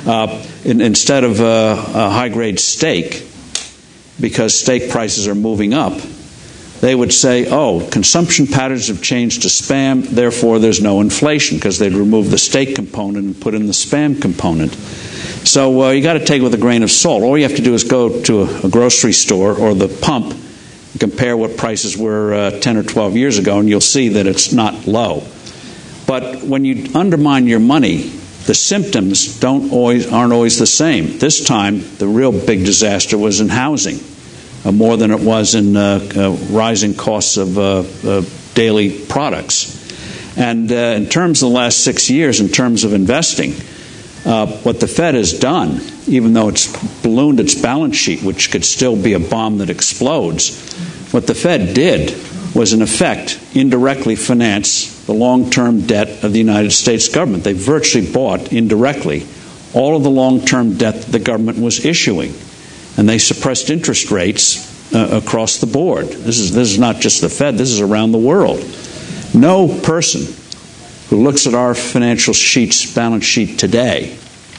Uh, in, instead of uh, a high-grade steak, because steak prices are moving up, they would say, oh, consumption patterns have changed to Spam, therefore there's no inflation, because they'd remove the steak component and put in the Spam component. So uh, you got to take it with a grain of salt. All you have to do is go to a, a grocery store or the pump and compare what prices were uh, ten or twelve years ago, and you'll see that it's not low. But when you undermine your money, the symptoms don't always aren't always the same. This time, the real big disaster was in housing, uh, more than it was in uh, uh, rising costs of uh, uh, daily products. And uh, in terms of the last six years, in terms of investing, uh, what the Fed has done, even though it's ballooned its balance sheet, which could still be a bomb that explodes, what the Fed did was, in effect, indirectly finance the long-term debt of the United States government. They virtually bought, indirectly, all of the long-term debt that the government was issuing. And they suppressed interest rates uh, across the board. This is, this is not just the Fed, this is around the world. No person who looks at our financial sheets, balance sheet today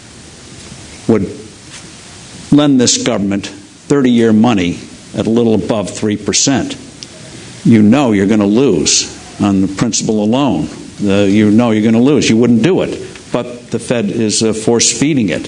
would lend this government thirty-year money at a little above three percent. You know you're going to lose on the principal alone. The, you know you're going to lose. You wouldn't do it. But the Fed is uh, force-feeding it.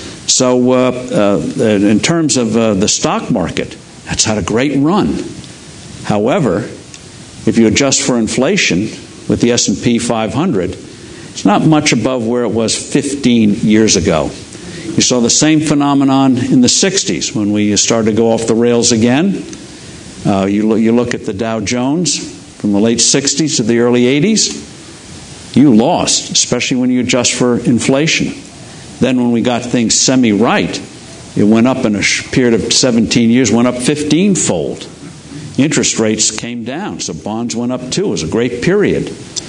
So uh, uh, in terms of uh, the stock market, that's had a great run. However, if you adjust for inflation with the S and P five hundred, it's not much above where it was fifteen years ago. You saw the same phenomenon in the sixties when we started to go off the rails again. Uh, you, lo- you look at the Dow Jones from the late sixties to the early eighties, you lost, especially when you adjust for inflation. Then when we got things semi-right, it went up in a period of seventeen years, went up fifteen-fold. Interest rates came down, so bonds went up too. It was a great period.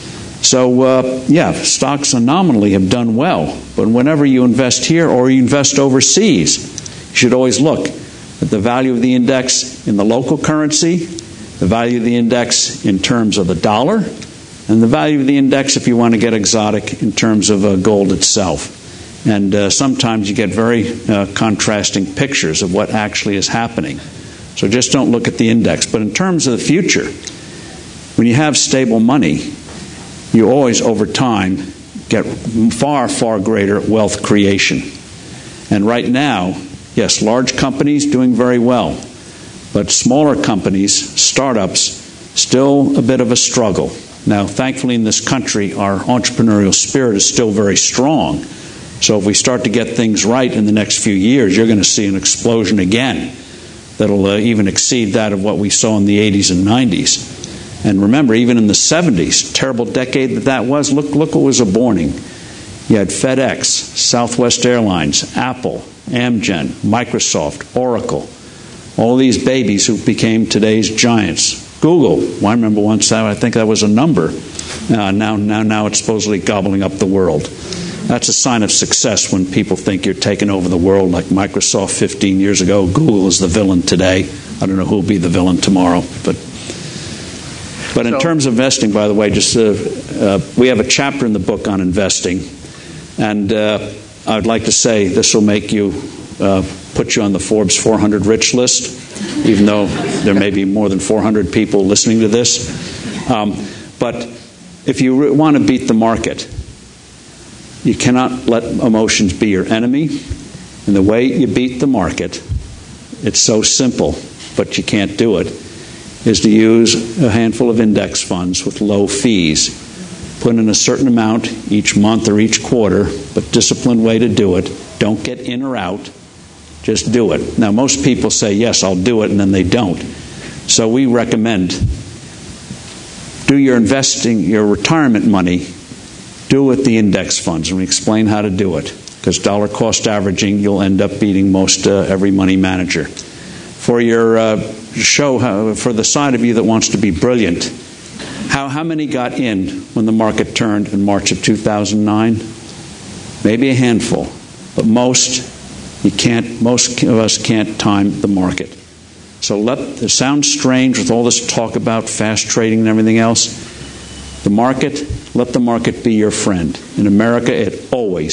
So, uh, yeah, stocks nominally have done well. But whenever you invest here or you invest overseas, you should always look at the value of the index in the local currency, the value of the index in terms of the dollar, and the value of the index, if you want to get exotic, in terms of uh, gold itself. And uh, sometimes you get very uh, contrasting pictures of what actually is happening. So just don't look at the index. But in terms of the future, when you have stable money, you always, over time, get far, far greater wealth creation. And right now, yes, large companies doing very well. But smaller companies, startups, still a bit of a struggle. Now, thankfully in this country, our entrepreneurial spirit is still very strong. So if we start to get things right in the next few years, you're going to see an explosion again that'll uh, even exceed that of what we saw in the eighties and nineties. And remember, even in the seventies, terrible decade that that was, look, look what was aborning. You had FedEx, Southwest Airlines, Apple, Amgen, Microsoft, Oracle, all these babies who became today's giants. Google, well, I remember once that, I think that was a number. Uh, now, now, now it's supposedly gobbling up the world. That's a sign of success when people think you're taking over the world like Microsoft fifteen years ago. Google is the villain today. I don't know who will be the villain tomorrow. But but in so, terms of investing, by the way, just uh, uh, we have a chapter in the book on investing. And uh, I'd like to say this will make you, uh, put you on the Forbes four hundred rich list, even though there may be more than four hundred people listening to this. Um, but if you re- want to beat the market, you cannot let emotions be your enemy. And the way you beat the market, it's so simple, but you can't do it, is to use a handful of index funds with low fees. Put in a certain amount each month or each quarter, but disciplined way to do it. Don't get in or out. Just do it. Now, most people say, yes, I'll do it, and then they don't. So we recommend do your investing, your retirement money, do with the index funds, and we explain how to do it. Because dollar cost averaging, you'll end up beating most uh, every money manager. For your uh, show, how, for the side of you that wants to be brilliant, how how many got in when the market turned in March of two thousand nine? Maybe a handful, but most you can't. Most of us can't time the market. So let it sounds strange with all this talk about fast trading and everything else. The market, let the market be your friend. In America, it always,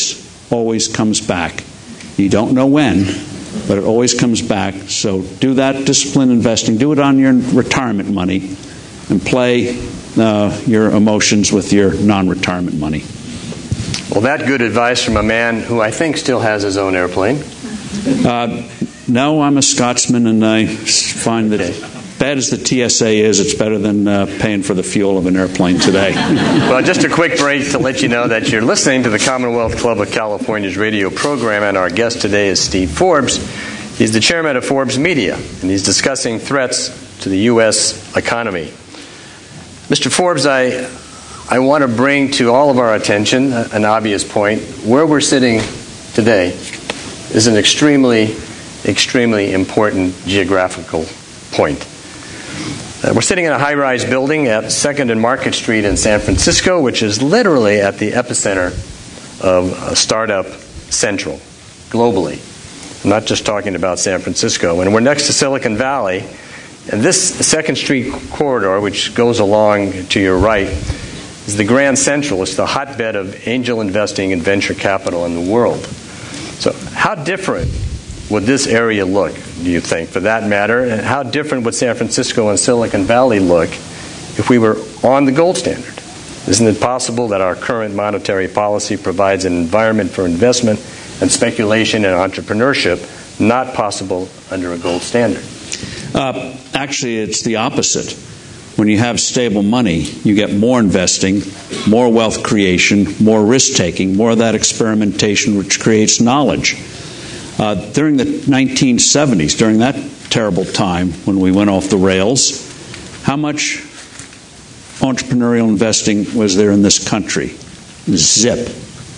always comes back. You don't know when, but it always comes back. So do that disciplined investing. Do it on your retirement money, and play uh, your emotions with your non-retirement money. Well, that good advice from a man who I think still has his own airplane. Uh, no, I'm a Scotsman, and I find that bad as the T S A is, it's better than uh, paying for the fuel of an airplane today. Well, just a quick break to let you know that you're listening to the Commonwealth Club of California's radio program, and our guest today is Steve Forbes. He's the chairman of Forbes Media, and he's discussing threats to the U S economy. Mister Forbes, I, I want to bring to all of our attention an obvious point. Where we're sitting today is an extremely, extremely important geographical point. Uh, we're sitting in a high-rise building at second and Market Street in San Francisco, which is literally at the epicenter of uh, Startup Central, globally. I'm not just talking about San Francisco. And we're next to Silicon Valley. And this second Street corridor, which goes along to your right, is the Grand Central. It's the hotbed of angel investing and venture capital in the world. So how different would this area look, do you think, for that matter? And how different would San Francisco and Silicon Valley look if we were on the gold standard? Isn't it possible that our current monetary policy provides an environment for investment and speculation and entrepreneurship not possible under a gold standard? Uh, actually, it's the opposite. When you have stable money, you get more investing, more wealth creation, more risk-taking, more of that experimentation which creates knowledge. Uh, during the nineteen seventies, during that terrible time when we went off the rails, how much entrepreneurial investing was there in this country? Zip.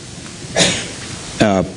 Uh,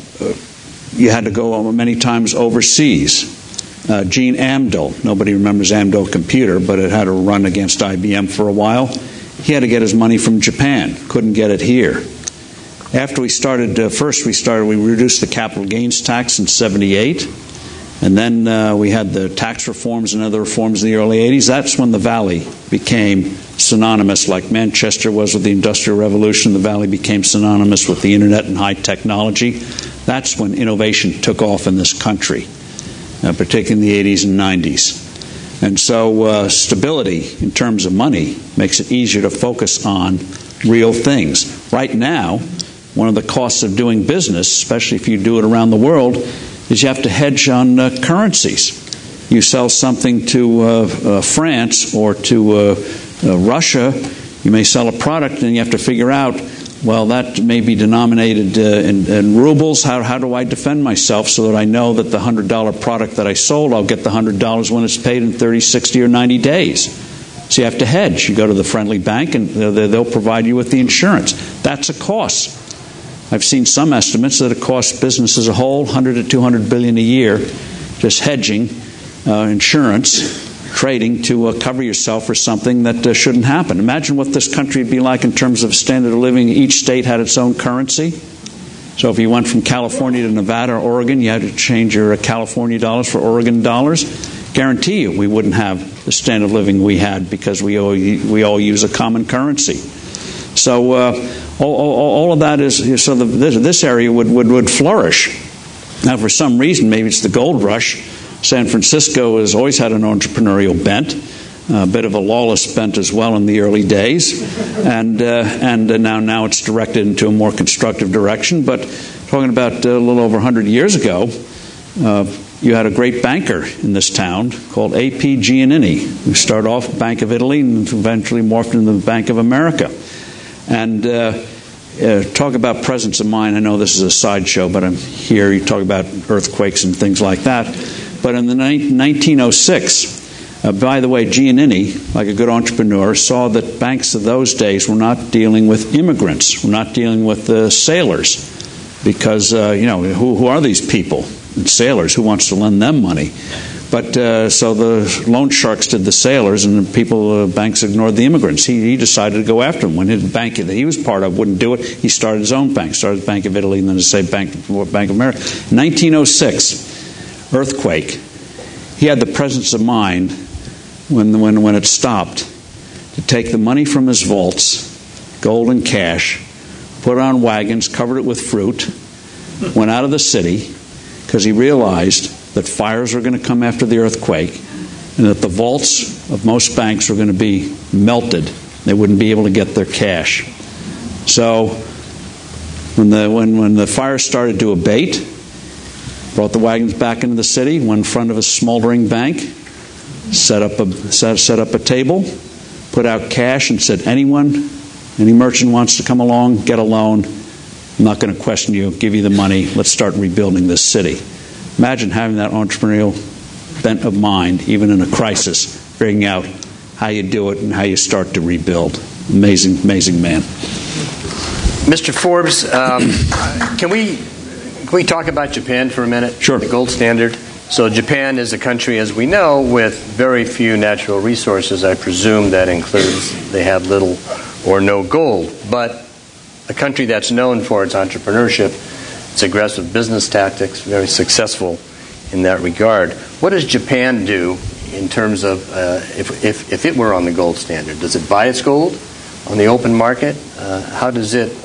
you had to go many times overseas. Uh, Gene Amdahl, nobody remembers Amdahl Computer, but it had to run against I B M for a while. He had to get his money from Japan, couldn't get it here. After we started, uh, first we started, we reduced the capital gains tax in seventy-eight, and then uh, we had the tax reforms and other reforms in the early eighties. That's when the Valley became synonymous, like Manchester was with the Industrial Revolution. The Valley became synonymous with the Internet and high technology. That's when innovation took off in this country, uh, particularly in the eighties and nineties. And so uh, stability in terms of money makes it easier to focus on real things. Right now, one of the costs of doing business, especially if you do it around the world, is you have to hedge on uh, currencies. You sell something to uh, uh, France or to uh, uh, Russia, you may sell a product and you have to figure out, well, that may be denominated uh, in, in rubles. How, how do I defend myself so that I know that the one hundred dollar product that I sold, I'll get the one hundred dollars when it's paid in thirty, sixty, or ninety days. So you have to hedge. You go to the friendly bank and they'll provide you with the insurance. That's a cost. I've seen some estimates that it costs business as a whole one hundred to two hundred billion dollars a year just hedging, uh, insurance, trading to uh, cover yourself for something that uh, shouldn't happen. Imagine what this country would be like in terms of standard of living. Each state had its own currency. So if you went from California to Nevada or Oregon, you had to change your uh, California dollars for Oregon dollars. Guarantee you we wouldn't have the standard of living we had because we all, we all use a common currency. So uh, all, all, all of that is, so the, this, this area would, would, would flourish. Now, for some reason, maybe it's the gold rush, San Francisco has always had an entrepreneurial bent, a bit of a lawless bent as well in the early days, and uh, and uh, now now it's directed into a more constructive direction. But talking about uh, a little over one hundred years ago, uh, you had a great banker in this town called A P Giannini, who started off Bank of Italy and eventually morphed into the Bank of America. And uh, uh, talk about presence of mind. I know this is a sideshow, but I'm here. You talk about earthquakes and things like that. But in the nineteen oh six, uh, by the way, Giannini, like a good entrepreneur, saw that banks of those days were not dealing with immigrants, were not dealing with uh, sailors, because uh, you know who, who are these people? And sailors. Who wants to lend them money? But uh, so the loan sharks did the sailors, and the people, uh, banks ignored the immigrants. He, he decided to go after them. When his bank that he was part of wouldn't do it, he started his own bank, started the Bank of Italy, and then to say Bank, Bank of America. nineteen oh six, earthquake. He had the presence of mind when, when, when it stopped to take the money from his vaults, gold and cash, put it on wagons, covered it with fruit, went out of the city because he realized that fires were going to come after the earthquake and that the vaults of most banks were going to be melted. They wouldn't be able to get their cash. So when the, when, when the fire started to abate, brought the wagons back into the city, went in front of a smoldering bank, set up a, set, set up a table, put out cash and said, anyone, any merchant wants to come along, get a loan. I'm not going to question you, give you the money. Let's start rebuilding this city. Imagine having that entrepreneurial bent of mind, even in a crisis, figuring out how you do it and how you start to rebuild. Amazing, amazing man. Mister Forbes, um, can we can we talk about Japan for a minute? Sure. The gold standard. So Japan is a country, as we know, with very few natural resources. I presume that includes they have little or no gold. But a country that's known for its entrepreneurship, its aggressive business tactics, very successful in that regard. What does Japan do in terms of uh, if, if, if it were on the gold standard? Does it buy its gold on the open market? Uh, how does it,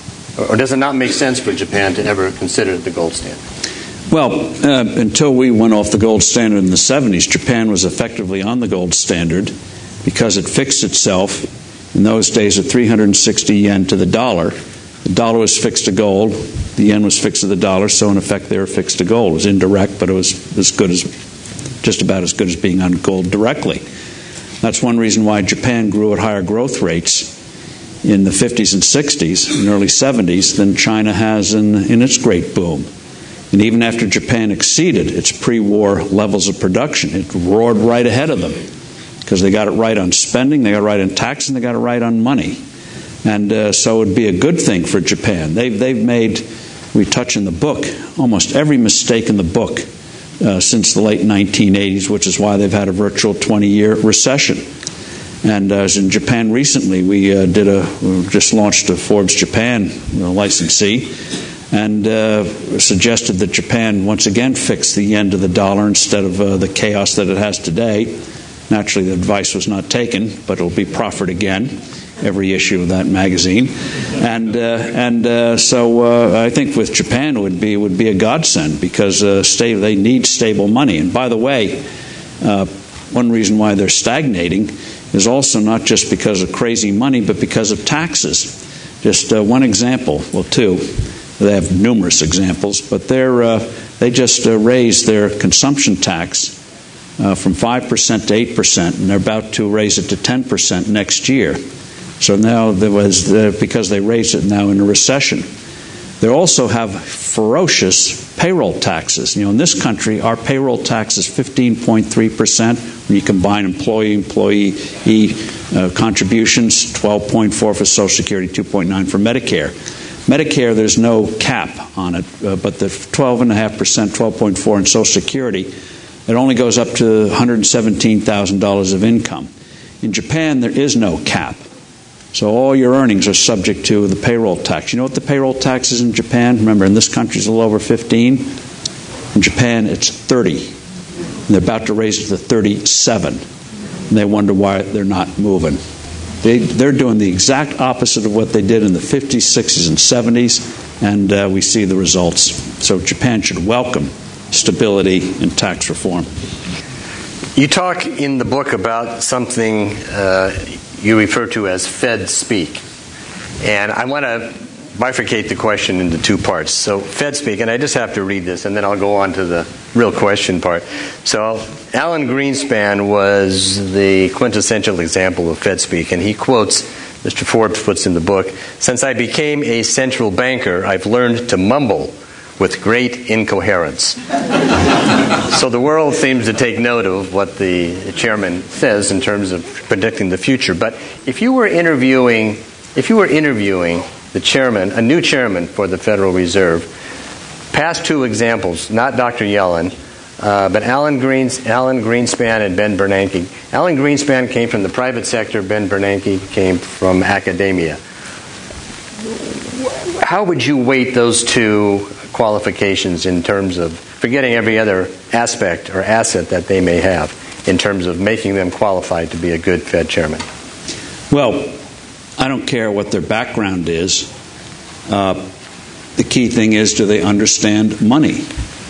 or does it not make sense for Japan to ever consider the gold standard? Well, uh, until we went off the gold standard in the seventies, Japan was effectively on the gold standard because it fixed itself in those days at three hundred sixty yen to the dollar. The dollar was fixed to gold. The yen was fixed to the dollar, so in effect they were fixed to gold. It was indirect, but it was as good as, just about as good as being on gold directly. That's one reason why Japan grew at higher growth rates in the fifties and sixties and early seventies than China has in, in its great boom. And even after Japan exceeded its pre-war levels of production, it roared right ahead of them because they got it right on spending, they got it right on tax, and they got it right on money. And uh, so it would be a good thing for Japan. They've, they've made, we touch in the book, almost every mistake in the book uh, since the late nineteen eighties, which is why they've had a virtual twenty-year recession. And uh, as in Japan recently, we uh, did a we just launched a Forbes Japan you know, licensee, and uh, suggested that Japan once again fix the yen to the dollar instead of uh, the chaos that it has today. Naturally, the advice was not taken, but it will be proffered again, every issue of that magazine. And uh, and uh, so uh, I think with Japan it would be would be a godsend because uh, stay, they need stable money. And by the way, uh, one reason why they're stagnating is also not just because of crazy money, but because of taxes. Just uh, one example, well, two. They have numerous examples, but they're uh, they just uh, raised their consumption tax uh, from five percent to eight percent, and they're about to raise it to ten percent next year. So now there was, uh, because they raised it now in a recession. They also have ferocious payroll taxes. You know, in this country, our payroll tax is fifteen point three percent. When you combine employee, employee uh, contributions, twelve point four for Social Security, two point nine for Medicare. Medicare, there's no cap on it, uh, but the twelve point five percent, twelve point four in Social Security, it only goes up to one hundred seventeen thousand dollars of income. In Japan, there is no cap. So all your earnings are subject to the payroll tax. You know what the payroll tax is in Japan? Remember, in this country it's a little over fifteen. In Japan, it's thirty. And they're about to raise it to thirty-seven. And they wonder why they're not moving. They, they're doing the exact opposite of what they did in the fifties, sixties, and seventies, and uh, we see the results. So Japan should welcome stability and tax reform. You talk in the book about something uh, you refer to as Fed speak. And I want to bifurcate the question into two parts. So Fed speak, and I just have to read this, and then I'll go on to the real question part. So Alan Greenspan was the quintessential example of Fed speak, and he quotes, Mister Forbes puts in the book, "Since I became a central banker, I've learned to mumble with great incoherence." So the world seems to take note of what the chairman says in terms of predicting the future. But if you were interviewing, if you were interviewing the chairman, a new chairman for the Federal Reserve, past two examples, not Doctor Yellen, uh, but Alan, Greens, Alan Greenspan and Ben Bernanke. Alan Greenspan came from the private sector. Ben Bernanke came from academia. How would you weight those two qualifications in terms of, forgetting every other aspect or asset that they may have, in terms of making them qualified to be a good Fed chairman? Well, I don't care what their background is. Uh, The key thing is, do they understand money?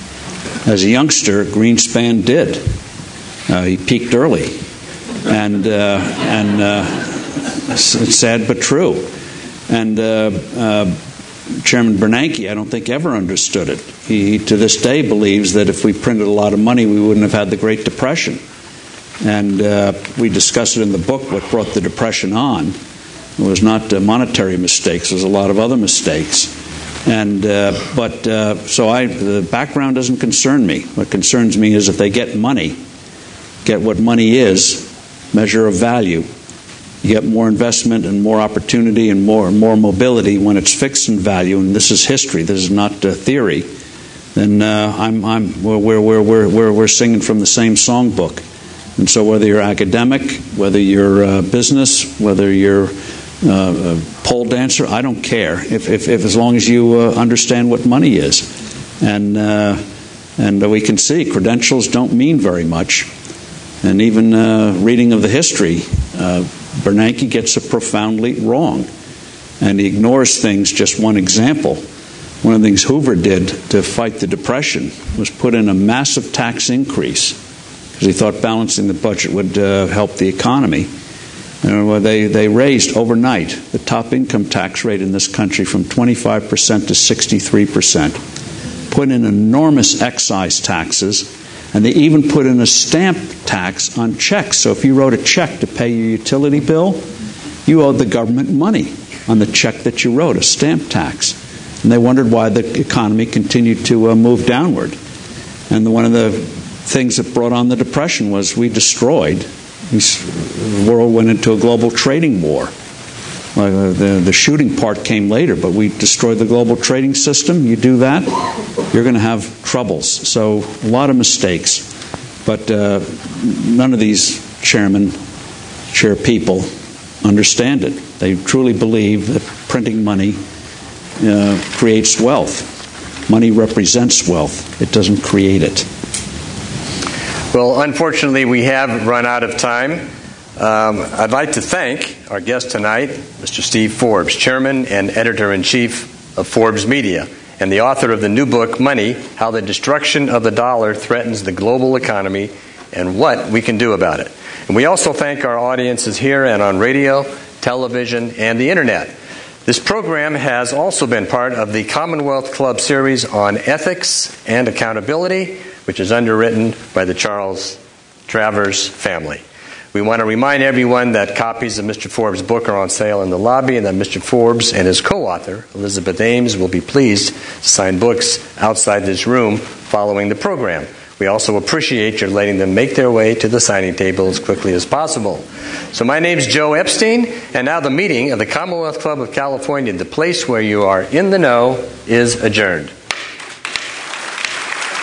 As a youngster, Greenspan did. Uh, he peaked early. And, uh, and uh, it's sad but true. And uh, uh, Chairman Bernanke, I don't think, ever understood it. He, to this day, believes that if we printed a lot of money, we wouldn't have had the Great Depression. And uh, we discuss it in the book, what brought the Depression on. It was not uh, monetary mistakes. There was a lot of other mistakes. And uh, but uh, so I, the background doesn't concern me. What concerns me is if they get money, get what money is, measure of value. You get more investment and more opportunity and more more mobility when it's fixed in value. And this is history. This is not uh, theory. Then uh, I'm I'm we're we're we're we're we're singing from the same songbook. And so whether you're academic, whether you're uh, business, whether you're Uh, a pole dancer, I don't care. If, if, if as long as you uh, understand what money is, and uh, and we can see credentials don't mean very much, and even uh, reading of the history, uh, Bernanke gets it profoundly wrong, and he ignores things. Just one example: one of the things Hoover did to fight the Depression was put in a massive tax increase because he thought balancing the budget would uh, help the economy. And they, they raised overnight the top income tax rate in this country from twenty-five percent to sixty-three percent, put in enormous excise taxes, and they even put in a stamp tax on checks. So if you wrote a check to pay your utility bill, you owed the government money on the check that you wrote, a stamp tax. And they wondered why the economy continued to uh, move downward. And the, one of the things that brought on the Depression was we destroyed The world went into a global trading war. Uh, the, the shooting part came later, but we destroyed the global trading system. You do that, you're going to have troubles. So a lot of mistakes. But uh, none of these chairmen, chair people, understand it. They truly believe that printing money uh, creates wealth. Money represents wealth. It doesn't create it. Well, unfortunately, we have run out of time. Um, I'd like to thank our guest tonight, Mister Steve Forbes, Chairman and Editor-in-Chief of Forbes Media, and the author of the new book, Money, How the Destruction of the Dollar Threatens the Global Economy and What We Can Do About It. And we also thank our audiences here and on radio, television, and the Internet. This program has also been part of the Commonwealth Club series on ethics and accountability, which is underwritten by the Charles Travers family. We want to remind everyone that copies of Mister Forbes' book are on sale in the lobby, and that Mister Forbes and his co-author, Elizabeth Ames, will be pleased to sign books outside this room following the program. We also appreciate your letting them make their way to the signing table as quickly as possible. So my name's Joe Epstein, and now the meeting of the Commonwealth Club of California, the place where you are in the know, is adjourned.